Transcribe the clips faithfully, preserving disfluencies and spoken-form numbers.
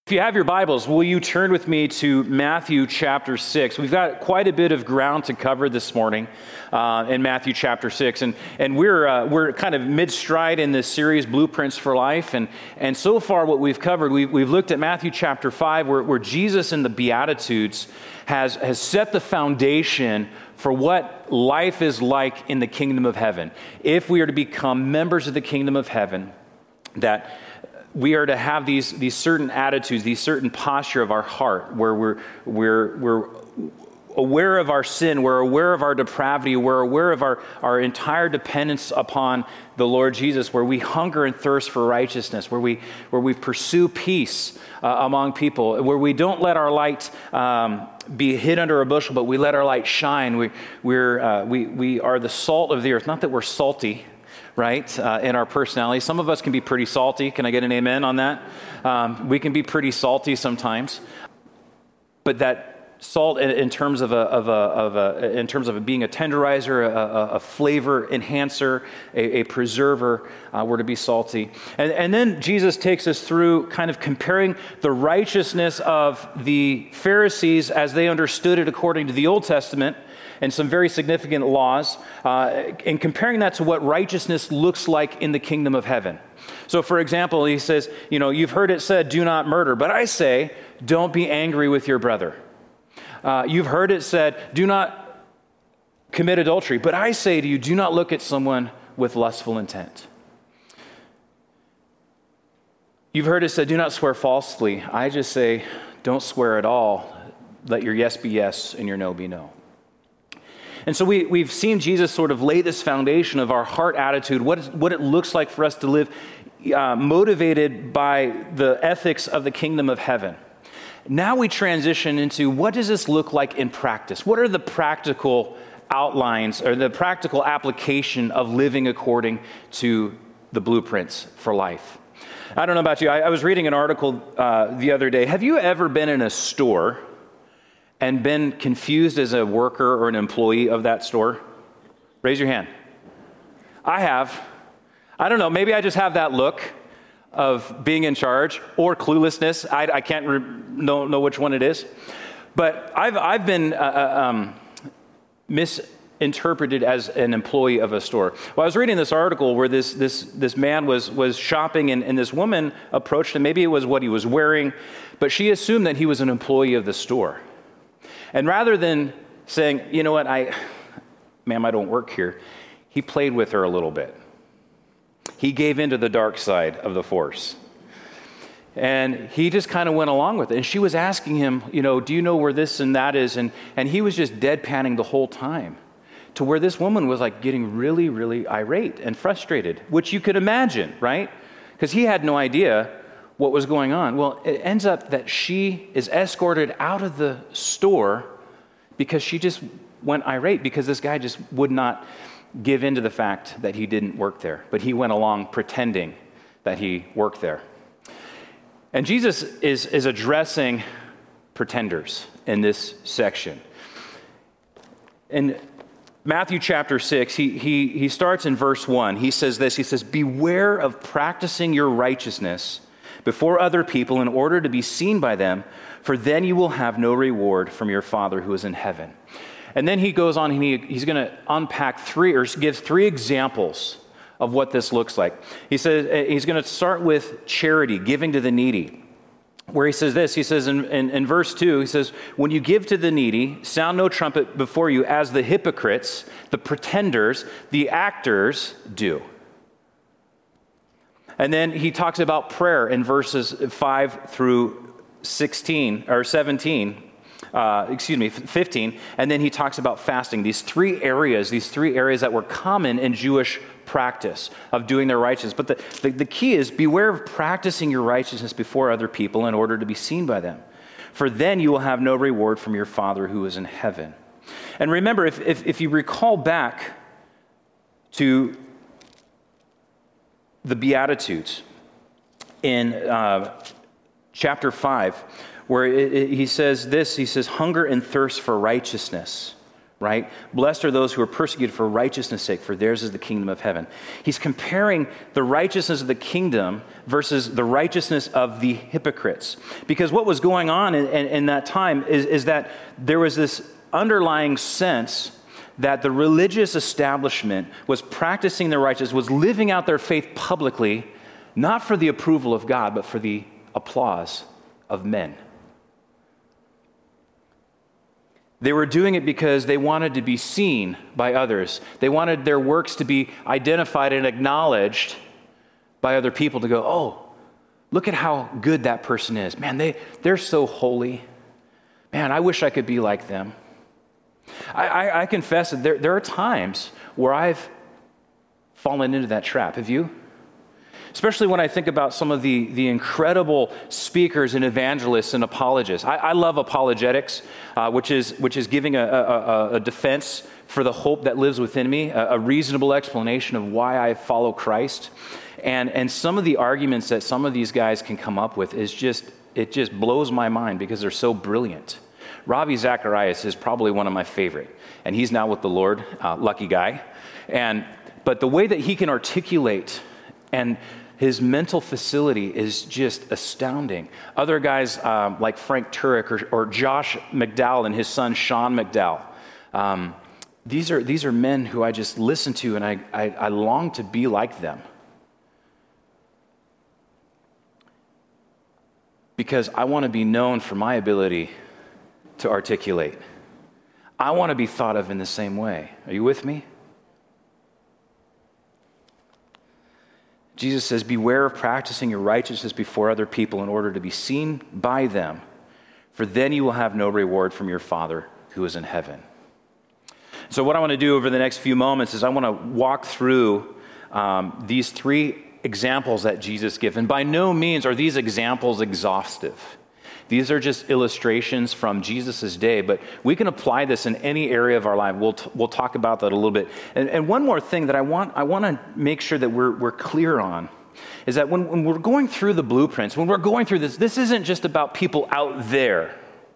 If you have your Bibles, will you turn with me to Matthew chapter six? We've got quite a bit of ground to cover this morning uh, in Matthew chapter six, and and we're uh, we're kind of mid-stride in this series, Blueprints for Life, and and so far what we've covered, we've, we've looked at Matthew chapter five, where, where Jesus in the Beatitudes has has set the foundation for what life is like in the kingdom of heaven. If we are to become members of the kingdom of heaven, that we are to have these these certain attitudes, these certain posture of our heart, where we're we're we're aware of our sin, we're aware of our depravity, we're aware of our, our entire dependence upon the Lord Jesus, where we hunger and thirst for righteousness, where we where we pursue peace uh, among people, where we don't let our light um, be hid under a bushel, but we let our light shine. We we're uh, we we are the salt of the earth. Not that we're salty, right, uh, in our personality. Some of us can be pretty salty. Can I get an amen on that? Um, we can be pretty salty sometimes. But that salt in, in terms of a, of a, of a, in terms of a being a tenderizer, a, a, a flavor enhancer, a, a preserver, uh, we're to be salty. And, and then Jesus takes us through kind of comparing the righteousness of the Pharisees as they understood it according to the Old Testament, and some very significant laws, uh, and comparing that to what righteousness looks like in the kingdom of heaven. So, for example, he says, you know, you've heard it said, do not murder, but I say, don't be angry with your brother. Uh, you've heard it said, do not commit adultery, but I say to you, do not look at someone with lustful intent. You've heard it said, do not swear falsely. I just say, don't swear at all. Let your yes be yes and your no be no. And so we, we've seen Jesus sort of lay this foundation of our heart attitude, what, is, what it looks like for us to live uh, motivated by the ethics of the kingdom of heaven. Now we transition into what does this look like in practice? What are the practical outlines or the practical application of living according to the blueprints for life? I don't know about you. I, I was reading an article uh, the other day. Have you ever been in a store and been confused as a worker or an employee of that store? Raise your hand. I have. I don't know, maybe I just have that look of being in charge or cluelessness. I, I can't re- know, know which one it is. But I've I've been uh, um, misinterpreted as an employee of a store. Well, I was reading this article where this this this man was was shopping, and, and this woman approached him. Maybe it was what he was wearing, but she assumed that he was an employee of the store. And rather than saying, you know what, I, ma'am, I don't work here, he played with her a little bit. He gave into the dark side of the force. And he just kind of went along with it. And she was asking him, you know, do you know where this and that is? And, and he was just deadpanning the whole time, to where this woman was like getting really, really irate and frustrated, which you could imagine, right? Because he had no idea what was going on. Well, it ends up that she is escorted out of the store because she just went irate because this guy just would not give in to the fact that he didn't work there, but he went along pretending that he worked there. And Jesus is, is addressing pretenders in this section. In Matthew chapter six, he, he, he starts in verse one. He says this, he says, beware of practicing your righteousness before other people in order to be seen by them, for then you will have no reward from your Father who is in heaven. And then he goes on and he, he's going to unpack three, or gives three examples of what this looks like. He says he's going to start with charity, giving to the needy, where he says this, he says in, in, in verse two, he says, when you give to the needy, sound no trumpet before you as the hypocrites, the pretenders, the actors do. And then he talks about prayer in verses five through sixteen, or seventeen, uh, excuse me, fifteen. And then he talks about fasting. These three areas, these three areas that were common in Jewish practice of doing their righteousness. But the, the, the key is beware of practicing your righteousness before other people in order to be seen by them. For then you will have no reward from your Father who is in heaven. And remember, if if, if you recall back to the Beatitudes in uh, chapter five, where it, it, he says this, he says, hunger and thirst for righteousness, right? Blessed are those who are persecuted for righteousness' sake, for theirs is the kingdom of heaven. He's comparing the righteousness of the kingdom versus the righteousness of the hypocrites. Because what was going on in, in, in that time is, is that there was this underlying sense that the religious establishment was practicing their righteousness, was living out their faith publicly, not for the approval of God, but for the applause of men. They were doing it because they wanted to be seen by others. They wanted their works to be identified and acknowledged by other people to go, oh, look at how good that person is. Man, they, they're so holy. Man, I wish I could be like them. I, I, I confess that there, there are times where I've fallen into that trap. Have you? Especially when I think about some of the, the incredible speakers and evangelists and apologists. I, I love apologetics, uh, which is which is giving a, a, a defense for the hope that lives within me, a, a reasonable explanation of why I follow Christ. And and some of the arguments that some of these guys can come up with is just, it just blows my mind because they're so brilliant. Ravi Zacharias is probably one of my favorite, and he's now with the Lord, uh, lucky guy. And but the way that he can articulate and his mental facility is just astounding. Other guys um, like Frank Turek or, or Josh McDowell and his son Sean McDowell, um, these are these are men who I just listen to and I, I, I long to be like them. Because I want to be known for my ability to articulate. I want to be thought of in the same way. Are you with me? Jesus says, beware of practicing your righteousness before other people in order to be seen by them, for then you will have no reward from your Father who is in heaven. So what I want to do over the next few moments is I want to walk through um, these three examples that Jesus gives. And by no means are these examples exhaustive. These are just illustrations from Jesus' day, but we can apply this in any area of our life. We'll t- we'll talk about that a little bit. And, and one more thing that I want I want to make sure that we're we're clear on is that when, when we're going through the blueprints, when we're going through this, this isn't just about people out there.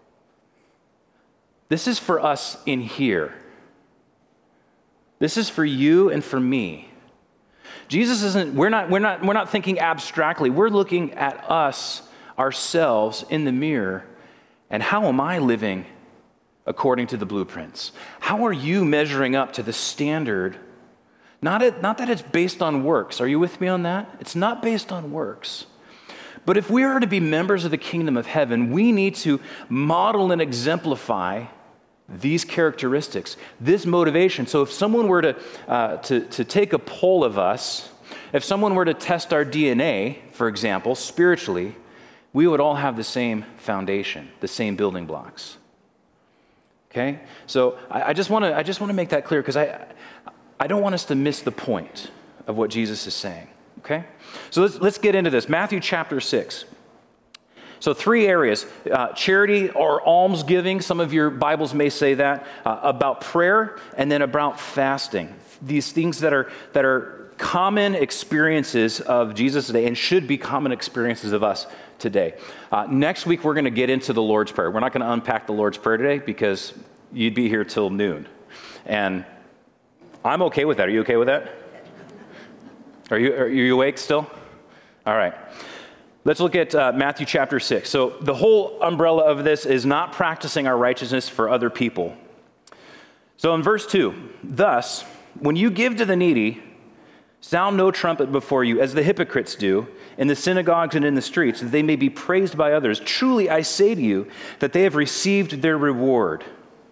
This is for us in here. This is for you and for me. Jesus isn't, we're not, we're not, we're not thinking abstractly. We're looking at us ourselves in the mirror, and how am I living according to the blueprints? How are you measuring up to the standard? Not, it, not that it's based on works. Are you with me on that? It's not based on works. But if we are to be members of the kingdom of heaven, we need to model and exemplify these characteristics, this motivation. So if someone were to, uh, to, to take a poll of us, if someone were to test our D N A, for example, spiritually, we would all have the same foundation, the same building blocks. Okay? So I, I just want to I just want to make that clear because I I don't want us to miss the point of what Jesus is saying. Okay? So let's let's get into this. Matthew chapter six. So three areas, uh, charity or almsgiving, some of your Bibles may say that, uh, about prayer, and then about fasting. These things that are that are common experiences of Jesus today and should be common experiences of us today. Uh, next week, we're going to get into the Lord's Prayer. We're not going to unpack the Lord's Prayer today because you'd be here till noon. And I'm okay with that. Are you okay with that? Are you, are you awake still? All right. Let's look at uh, Matthew chapter six. So the whole umbrella of this is not practicing our righteousness for other people. So in verse two, thus, when you give to the needy, sound no trumpet before you, as the hypocrites do, in the synagogues and in the streets, that they may be praised by others. Truly, I say to you, that they have received their reward.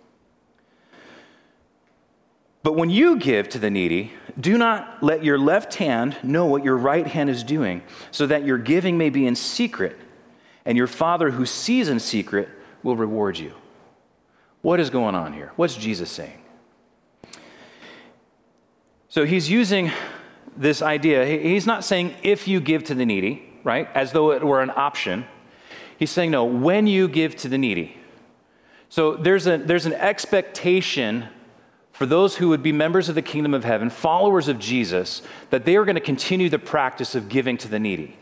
But when you give to the needy, do not let your left hand know what your right hand is doing, so that your giving may be in secret, and your Father who sees in secret will reward you. What is going on here? What's Jesus saying? So he's using this idea. He's not saying if you give to the needy, right, as though it were an option. He's saying, no, when you give to the needy. So there's a there's an expectation for those who would be members of the kingdom of heaven, followers of Jesus, that they are going to continue the practice of giving to the needy.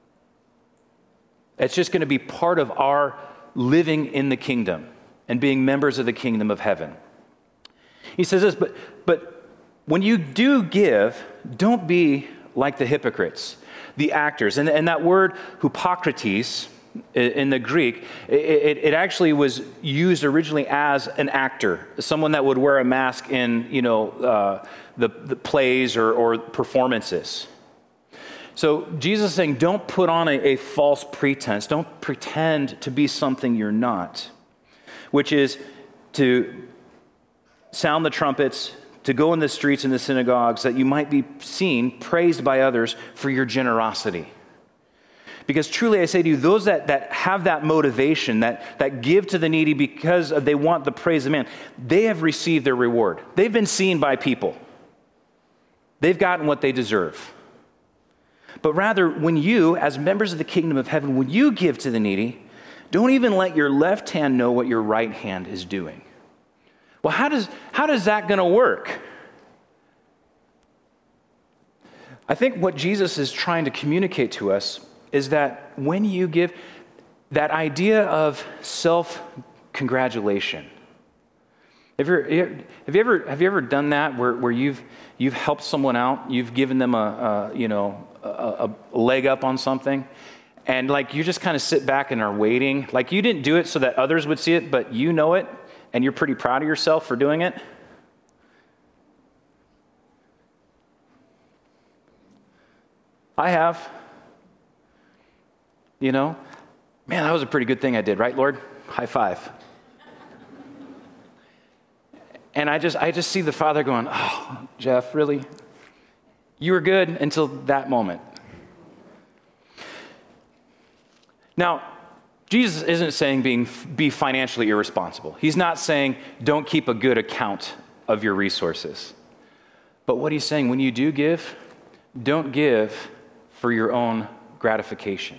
It's just going to be part of our living in the kingdom and being members of the kingdom of heaven. He says this, but, but when you do give, don't be like the hypocrites, the actors. And, and that word hypocrates in the Greek, it, it actually was used originally as an actor, someone that would wear a mask in, you know, uh, the, the plays or, or performances. So Jesus is saying, don't put on a, a false pretense. Don't pretend to be something you're not, which is to sound the trumpets, to go in the streets and the synagogues that you might be seen, praised by others for your generosity. Because truly I say to you, those that, that have that motivation, that, that give to the needy because they want the praise of man, they have received their reward. They've been seen by people. They've gotten what they deserve. But rather, when you, as members of the kingdom of heaven, when you give to the needy, don't even let your left hand know what your right hand is doing. Well, how does, how does that going to work? I think what Jesus is trying to communicate to us is that when you give, that idea of self-congratulation. Have you, ever, have you ever have you ever done that where, where you've you've helped someone out, you've given them a, a you know a, a leg up on something, and like you just kind of sit back and are waiting, like you didn't do it so that others would see it, but you know it, and you're pretty proud of yourself for doing it? I have. You know, man, that was a pretty good thing I did, right, Lord? High five. And I just I just see the Father going, oh, Jeff, really? You were good until that moment. Now, Jesus isn't saying being be financially irresponsible. He's not saying don't keep a good account of your resources. But what he's saying, when you do give, don't give for your own gratification.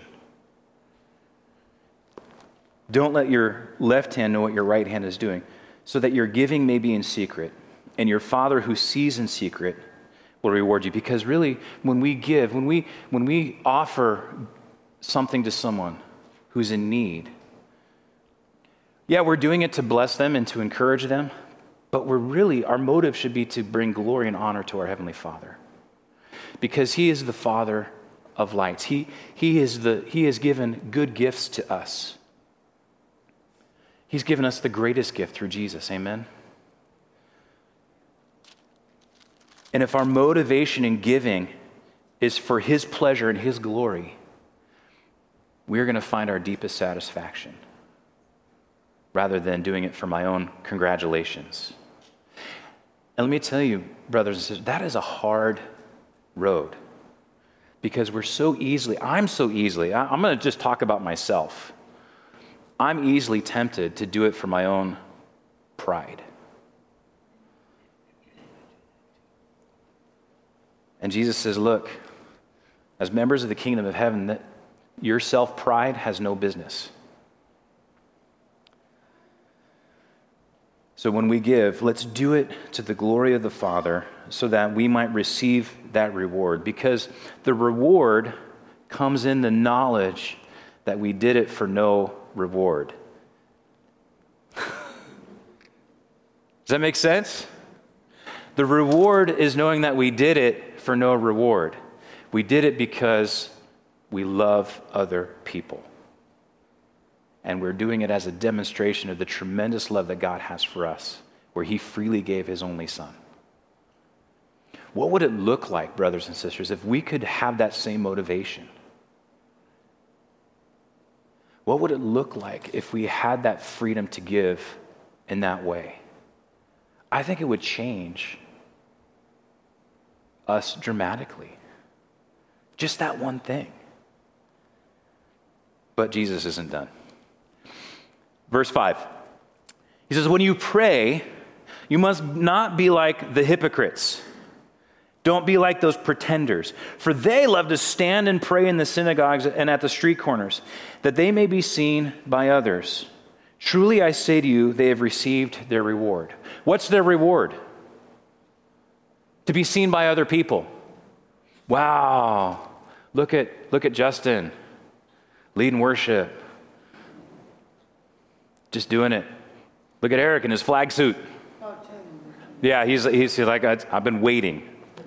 Don't let your left hand know what your right hand is doing, so that your giving may be in secret, and your Father who sees in secret will reward you. Because really, when we give, when we when we offer something to someone who's in need, yeah, we're doing it to bless them and to encourage them, but we're really, our motive should be to bring glory and honor to our Heavenly Father. Because He is the Father of lights. He, he, is the, he has given good gifts to us. He's given us the greatest gift through Jesus, amen? And if our motivation in giving is for His pleasure and His glory, we're going to find our deepest satisfaction rather than doing it for my own congratulations. And let me tell you, brothers and sisters, that is a hard road because we're so easily, I'm so easily, I'm going to just talk about myself. I'm easily tempted to do it for my own pride. And Jesus says, look, as members of the kingdom of heaven, that your self-pride has no business. So when we give, let's do it to the glory of the Father so that we might receive that reward. Because the reward comes in the knowledge that we did it for no reward. Does that make sense? The reward is knowing that we did it for no reward. We did it because we love other people. And we're doing it as a demonstration of the tremendous love that God has for us, where He freely gave His only Son. What would it look like, brothers and sisters, if we could have that same motivation? What would it look like if we had that freedom to give in that way? I think it would change us dramatically. Just that one thing. But Jesus isn't done. Verse five. He says, when you pray, you must not be like the hypocrites. Don't be like those pretenders, for they love to stand and pray in the synagogues and at the street corners, that they may be seen by others. Truly I say to you, they have received their reward. What's their reward? To be seen by other people. Wow, look at look at Justin, leading worship, just doing it. Look at Eric in his flag suit. Yeah, he's, he's like, I've been waiting.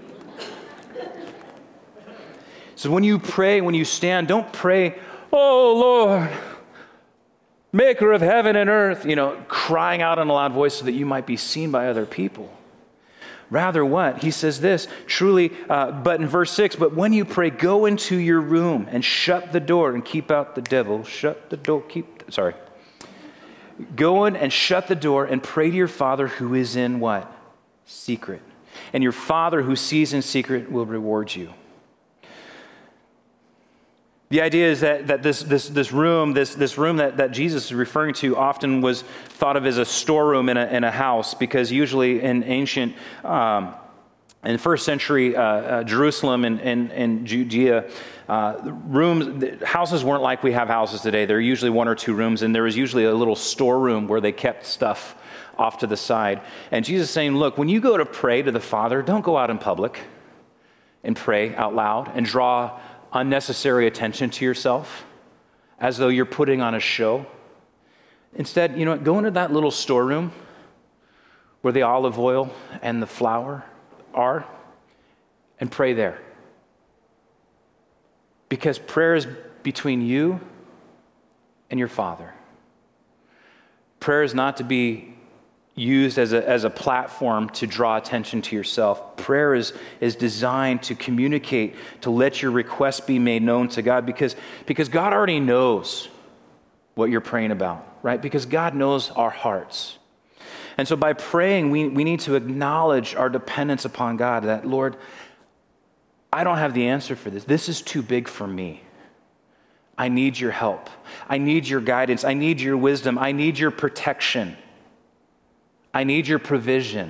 So when you pray, when you stand, don't pray, oh Lord, maker of heaven and earth, you know, crying out in a loud voice so that you might be seen by other people. Rather what? He says this, truly, uh, but in verse six, but when you pray, go into your room and shut the door and keep out the devil. Shut the door, keep, sorry. Go in and shut the door and pray to your Father who is in what? Secret. And your Father who sees in secret will reward you. The idea is that, that this, this, this room, this, this room that, that Jesus is referring to often was thought of as a storeroom in a, in a house, because usually in ancient, um, in first century uh, uh, Jerusalem and, and, and Judea, uh, rooms, houses weren't like we have houses today. There are usually one or two rooms, and there was usually a little storeroom where they kept stuff off to the side. And Jesus is saying, look, when you go to pray to the Father, don't go out in public and pray out loud and draw unnecessary attention to yourself as though you're putting on a show. Instead, you know, go into that little storeroom where the olive oil and the flour are and pray there. Because prayer is between you and your Father. Prayer is not to be used as a, as a platform to draw attention to yourself. Prayer is, is designed to communicate, to let your requests be made known to God, because, because God already knows what you're praying about, right? Because God knows our hearts. And so by praying, we, we need to acknowledge our dependence upon God, that, Lord, I don't have the answer for this. This is too big for me. I need your help. I need your guidance. I need your wisdom. I need your protection. I need your provision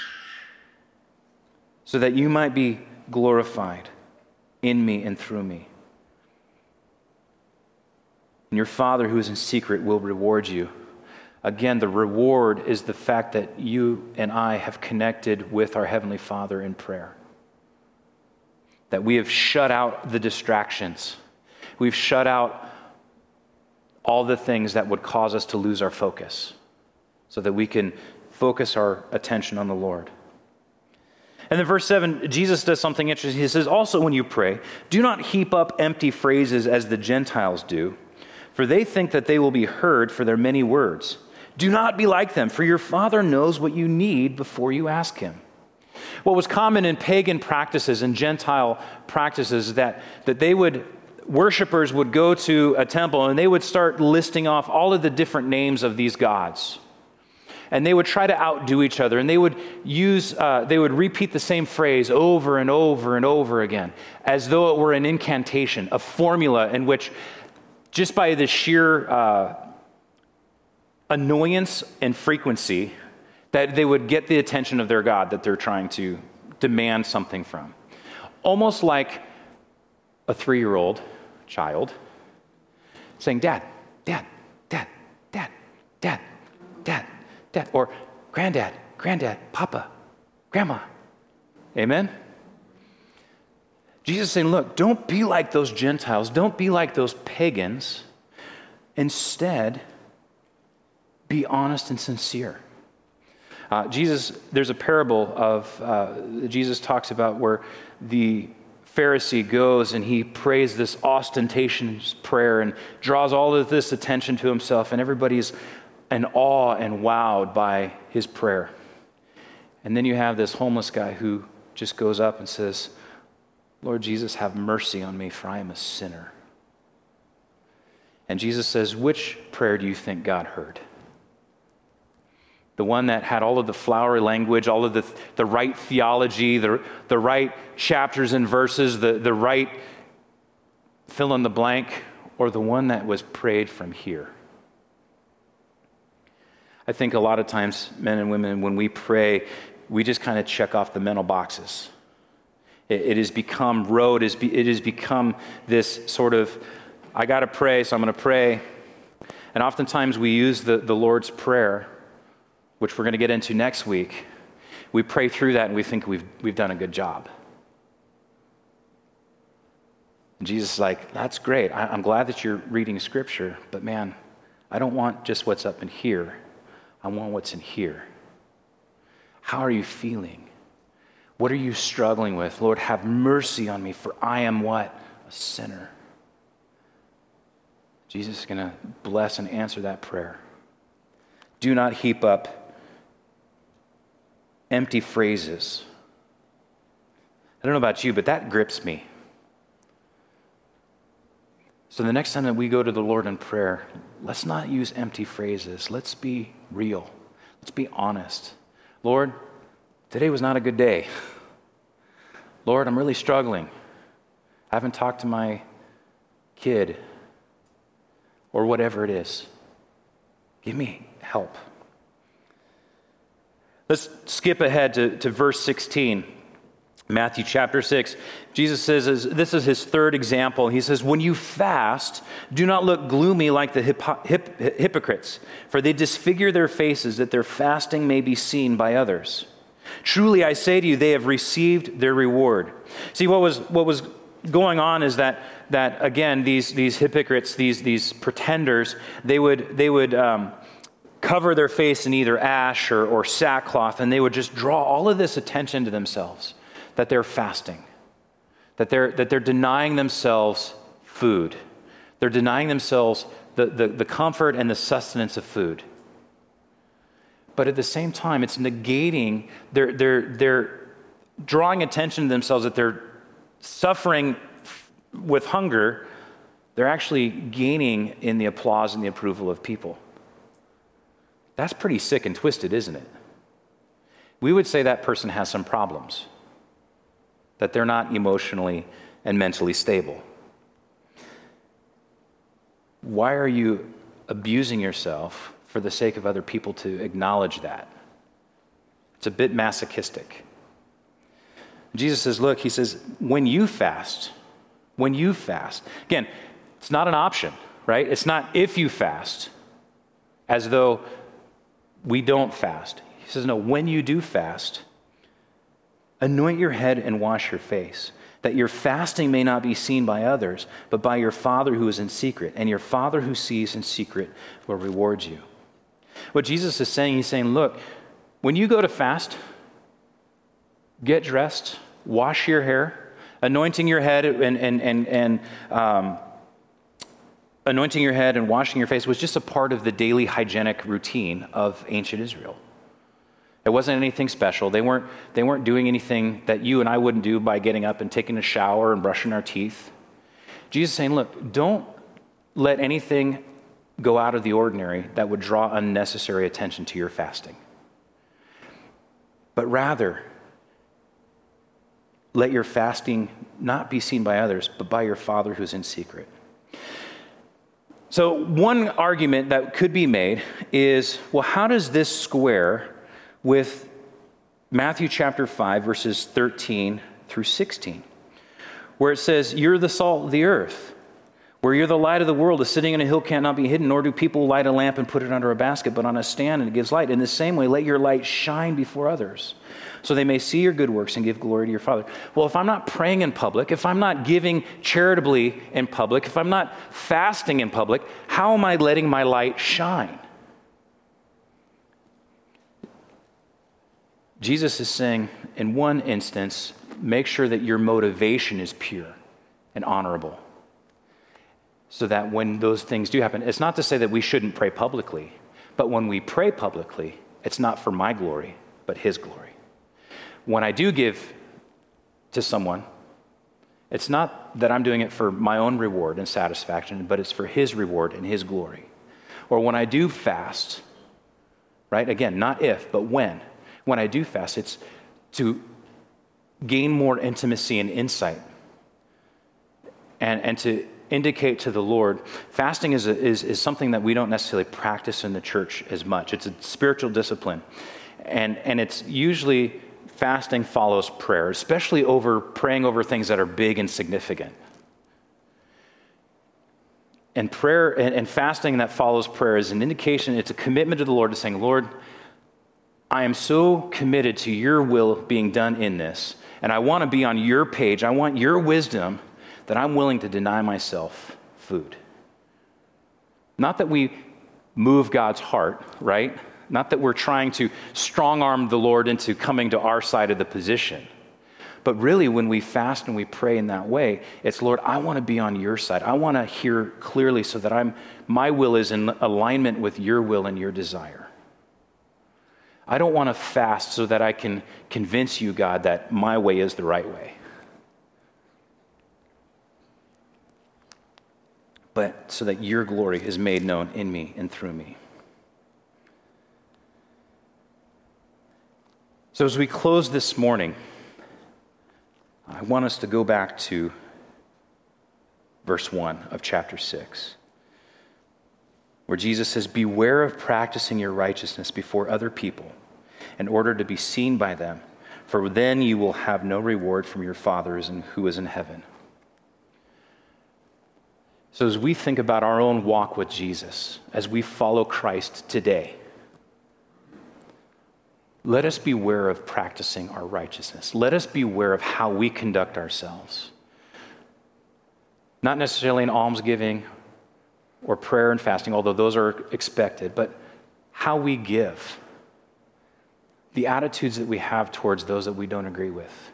so that you might be glorified in me and through me. And your Father who is in secret will reward you. Again, the reward is the fact that you and I have connected with our Heavenly Father in prayer. That we have shut out the distractions. We've shut out all the things that would cause us to lose our focus so that we can focus our attention on the Lord. And then verse seven, Jesus does something interesting. He says, also when you pray, do not heap up empty phrases as the Gentiles do, for they think that they will be heard for their many words. Do not be like them, for your Father knows what you need before you ask him. What was common in pagan practices and Gentile practices is that, that they would, worshipers would go to a temple and they would start listing off all of the different names of these gods. And they would try to outdo each other, and they would use, uh, they would repeat the same phrase over and over and over again, as though it were an incantation, a formula in which, just by the sheer uh, annoyance and frequency, that they would get the attention of their God that they're trying to demand something from. Almost like a three-year-old child saying, Dad, Dad, Dad, Dad, Dad, Dad. Dad, or granddad, granddad, papa, grandma. Amen? Jesus is saying, look, don't be like those Gentiles. Don't be like those pagans. Instead, be honest and sincere. Uh, Jesus, there's a parable of, uh, Jesus talks about where the Pharisee goes and he prays this ostentatious prayer and draws all of this attention to himself, and everybody's in awe and wowed by his prayer. And then you have this homeless guy who just goes up and says, Lord Jesus, have mercy on me, for I am a sinner. And Jesus says, which prayer do you think God heard? The one that had all of the flowery language, all of the, the right theology, the, the right chapters and verses, the, the right fill in the blank, or the one that was prayed from here? I think a lot of times, men and women, when we pray, we just kind of check off the mental boxes. It, it has become rote, it has, be, it has become this sort of, I got to pray, so I'm going to pray. And oftentimes we use the, the Lord's Prayer, which we're going to get into next week. We pray through that and we think we've, we've done a good job. And Jesus is like, that's great. I, I'm glad that you're reading Scripture, but man, I don't want just what's up in here. I want what's in here. How are you feeling? What are you struggling with? Lord, have mercy on me, for I am what? A sinner. Jesus is going to bless and answer that prayer. Do not heap up empty phrases. I don't know about you, but that grips me. So the next time that we go to the Lord in prayer, let's not use empty phrases. Let's be real. Let's be honest. Lord, today was not a good day. Lord, I'm really struggling. I haven't talked to my kid or whatever it is. Give me help. Let's skip ahead to, to verse sixteen. Matthew chapter six, Jesus says, this is his third example. He says, when you fast, do not look gloomy like the hip- hip- hypocrites, for they disfigure their faces that their fasting may be seen by others. Truly, I say to you, they have received their reward. See, what was what was going on is that that again, these these hypocrites, these these pretenders, they would they would um, cover their face in either ash or, or sackcloth, and they would just draw all of this attention to themselves. That they're fasting, that they're that they're denying themselves food. They're denying themselves the, the, the comfort and the sustenance of food. But at the same time, it's negating, they're, they're, they're drawing attention to themselves that they're suffering with hunger. They're actually gaining in the applause and the approval of people. That's pretty sick and twisted, isn't it? We would say that person has some problems. That they're not emotionally and mentally stable. Why are you abusing yourself for the sake of other people to acknowledge that? It's a bit masochistic. Jesus says, look, he says, when you fast, when you fast, again, it's not an option, right? It's not if you fast, as though we don't fast. He says, no, when you do fast, anoint your head and wash your face, that your fasting may not be seen by others, but by your Father who is in secret. And your Father who sees in secret will reward you. What Jesus is saying, he's saying, look, when you go to fast, get dressed, wash your hair, anointing your head and, and, and, and um, anointing your head and washing your face was just a part of the daily hygienic routine of ancient Israel. It wasn't anything special. They weren't, they weren't doing anything that you and I wouldn't do by getting up and taking a shower and brushing our teeth. Jesus is saying, look, don't let anything go out of the ordinary that would draw unnecessary attention to your fasting. But rather, let your fasting not be seen by others, but by your Father who's in secret. So one argument that could be made is, well, how does this square with Matthew chapter five, verses thirteen through sixteen, where it says, you're the salt of the earth, where you're the light of the world. A city on a hill cannot be hidden, nor do people light a lamp and put it under a basket, but on a stand, and it gives light. In the same way, let your light shine before others, so they may see your good works and give glory to your Father. Well, if I'm not praying in public, if I'm not giving charitably in public, if I'm not fasting in public, how am I letting my light shine? Jesus is saying, in one instance, make sure that your motivation is pure and honorable, so that when those things do happen, it's not to say that we shouldn't pray publicly, but when we pray publicly, it's not for my glory, but His glory. When I do give to someone, it's not that I'm doing it for my own reward and satisfaction, but it's for His reward and His glory. Or when I do fast, right? Again, not if, but when. When I do fast, it's to gain more intimacy and insight, and, and to indicate to the Lord. Fasting is, a, is, is something that we don't necessarily practice in the church as much. It's a spiritual discipline, and, and it's usually fasting follows prayer, especially over praying over things that are big and significant. And prayer and, and fasting that follows prayer is an indication, it's a commitment to the Lord to saying, Lord, I am so committed to your will being done in this, and I want to be on your page. I want your wisdom, that I'm willing to deny myself food. Not that we move God's heart, right? Not that we're trying to strong-arm the Lord into coming to our side of the position. But really, when we fast and we pray in that way, it's, Lord, I want to be on your side. I want to hear clearly so that I'm my will is in alignment with your will and your desire. I don't want to fast so that I can convince you, God, that my way is the right way. But so that your glory is made known in me and through me. So as we close this morning, I want us to go back to verse one of chapter six, where Jesus says, "Beware of practicing your righteousness before other people in order to be seen by them, for then you will have no reward from your Father who is in heaven." So as we think about our own walk with Jesus, as we follow Christ today, let us beware of practicing our righteousness. Let us beware of how we conduct ourselves. Not necessarily in almsgiving or prayer and fasting, although those are expected, but how we give. The attitudes that we have towards those that we don't agree with.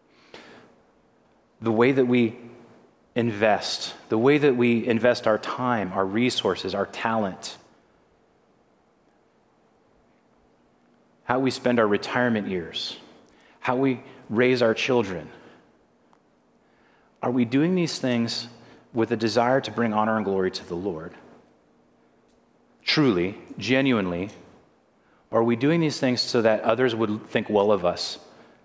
The way that we invest, the way that we invest our time, our resources, our talent. How we spend our retirement years, how we raise our children. Are we doing these things with a desire to bring honor and glory to the Lord? Truly, genuinely, or are we doing these things so that others would think well of us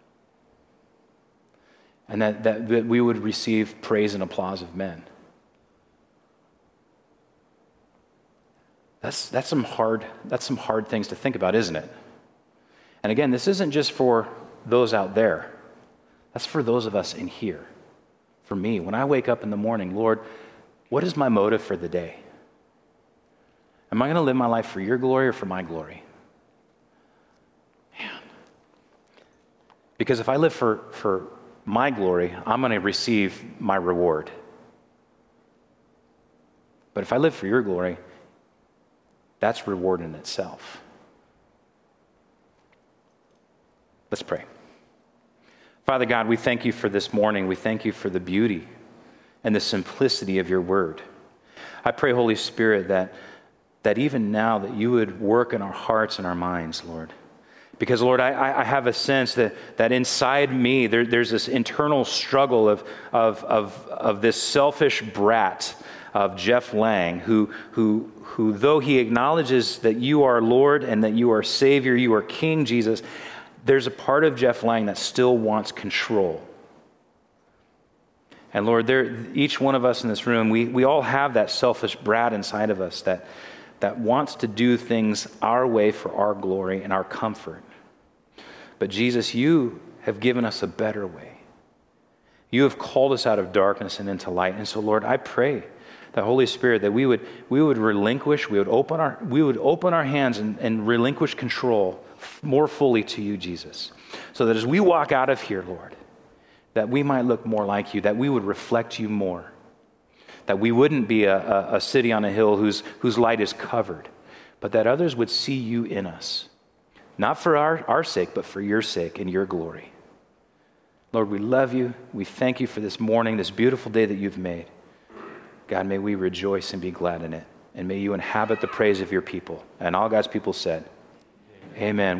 and that, that, that we would receive praise and applause of men? That's, that's, some hard, that's some hard things to think about, isn't it? And again, this isn't just for those out there. That's for those of us in here. For me, when I wake up in the morning, Lord, what is my motive for the day? Am I going to live my life for your glory or for my glory? Man. Because if I live for, for my glory, I'm going to receive my reward. But if I live for your glory, that's reward in itself. Let's pray. Father God, we thank you for this morning. We thank you for the beauty and the simplicity of your word. I pray, Holy Spirit, that, that even now that you would work in our hearts and our minds, Lord. Because, Lord, I, I have a sense that, that inside me there, there's this internal struggle of, of, of, of this selfish brat of Jeff Lang, who, who, who, though he acknowledges that you are Lord and that you are Savior, you are King, Jesus, there's a part of Jeff Lang that still wants control. And Lord, there, each one of us in this room, we, we all have that selfish brat inside of us that, that wants to do things our way for our glory and our comfort. But Jesus, you have given us a better way. You have called us out of darkness and into light. And so, Lord, I pray that Holy Spirit, that we would we would relinquish, we would open our we would open our hands and, and relinquish control more fully to you, Jesus. So that as we walk out of here, Lord, that we might look more like you, that we would reflect you more, that we wouldn't be a, a, a city on a hill whose, whose light is covered, but that others would see you in us, not for our, our sake, but for your sake and your glory. Lord, we love you. We thank you for this morning, this beautiful day that you've made. God, may we rejoice and be glad in it, and may you inhabit the praise of your people. And all God's people said, amen.